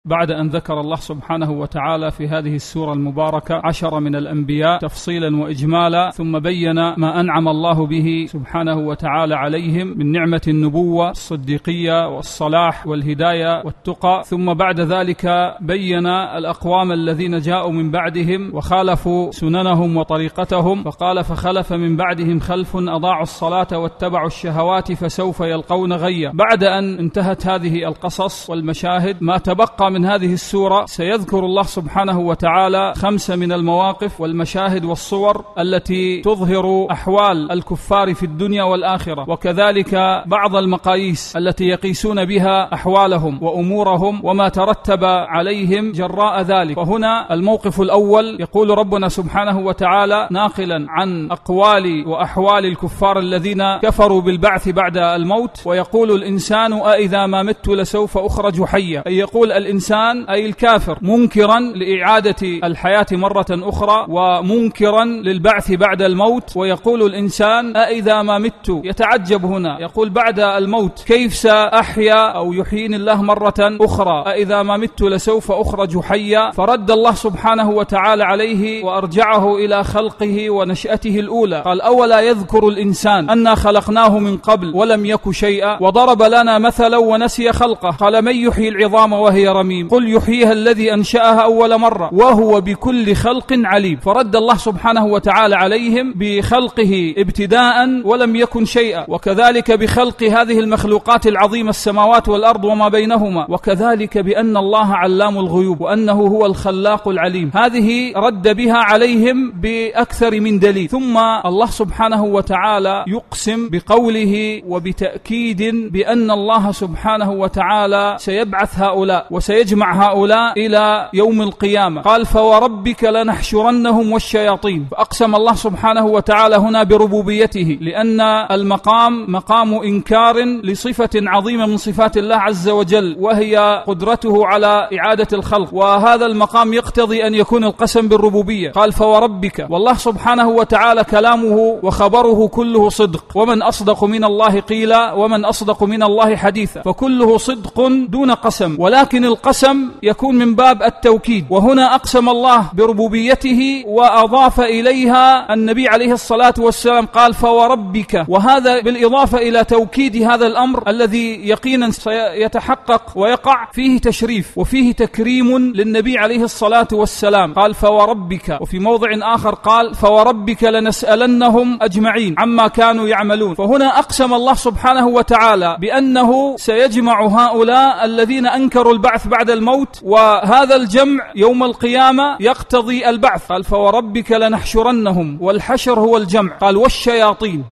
بعد أن ذكر الله سبحانه وتعالى في هذه السورة المباركة 10 من الأنبياء تفصيلا وإجمالا، ثم بين ما أنعم الله به سبحانه وتعالى عليهم من نعمة النبوة الصديقية والصلاح والهداية والتقى، ثم بعد ذلك بين الأقوام الذين جاءوا من بعدهم وخالفوا سننهم وطريقتهم، فقال فخلف من بعدهم خلف أضاعوا الصلاة واتبعوا الشهوات فسوف يلقون غيا. بعد أن انتهت هذه القصص والمشاهد، ما تبقى من هذه السورة سيذكر الله سبحانه وتعالى 5 من المواقف والمشاهد والصور التي تظهر أحوال الكفار في الدنيا والآخرة، وكذلك بعض المقاييس التي يقيسون بها أحوالهم وأمورهم وما ترتب عليهم جراء ذلك. فهنا الموقف الأول يقول ربنا سبحانه وتعالى ناقلا عن أقوال وأحوال الكفار الذين كفروا بالبعث بعد الموت، ويقول الإنسان أإذا ما مت لسوف أخرج حيا، أي يقول الإنسان أي الكافر منكرا لإعادة الحياة مرة أخرى ومنكرا للبعث بعد الموت، ويقول الإنسان أإذا ما مت، يتعجب هنا يقول بعد الموت كيف سأحيا أو يحييني الله مرة أخرى، أإذا ما مت لسوف أخرج حيا. فرد الله سبحانه وتعالى عليه وأرجعه إلى خلقه ونشأته الأولى، قال أولا يذكر الإنسان أنا خلقناه من قبل ولم يك شيئا وضرب لنا مثلا ونسي خلقه، قال من يحيي العظام وهي رميم قل يحييها الذي أنشأها أول مرة وهو بكل خلق عليم. فرد الله سبحانه وتعالى عليهم بخلقه ابتداء ولم يكن شيئا، وكذلك بخلق هذه المخلوقات العظيمة السماوات والأرض وما بينهما، وكذلك بأن الله علام الغيوب وأنه هو الخلاق العليم. هذه رد بها عليهم بأكثر من دليل. ثم الله سبحانه وتعالى يقسم بقوله وبتأكيد بأن الله سبحانه وتعالى سيبعث هؤلاء وسيجمع هؤلاء إلى يوم القيامة. قال فوربك لنحشرنهم والشياطين، فأقسم الله سبحانه وتعالى هنا بربوبيته، لأن المقام مقام إنكار لصفة عظيمة من صفات الله عز وجل، وهي قدرته على إعادة الخلق، وهذا المقام يقتضي أن يكون القسم بالربوبية. قال فوربك، والله سبحانه وتعالى كلامه وخبره كله صدق، ومن أصدق من الله قيلا ومن أصدق من الله حديثا، فكله صدق دون قسم، ولكن القسم يكون من باب التوكيد. وهنا أقسم الله بربوبيته وأضاف إليها النبي عليه الصلاة والسلام قال فوربك، وهذا بالإضافة إلى توكيد هذا الأمر الذي يقينا سيتحقق ويقع فيه تشريف وفيه تكريم للنبي عليه الصلاة والسلام. قال فوربك، وفي موضع آخر قال فوربك لنسألنهم أجمعين عما كانوا يعملون. فهنا أقسم الله سبحانه وتعالى بأنه سيجمع هؤلاء الذين أنكروا البعث بعد الموت، وهذا الجمع يوم القيامة يقتضي البعث. قال فوربك لنحشرنهم، والحشر هو الجمع. قال والشياطين.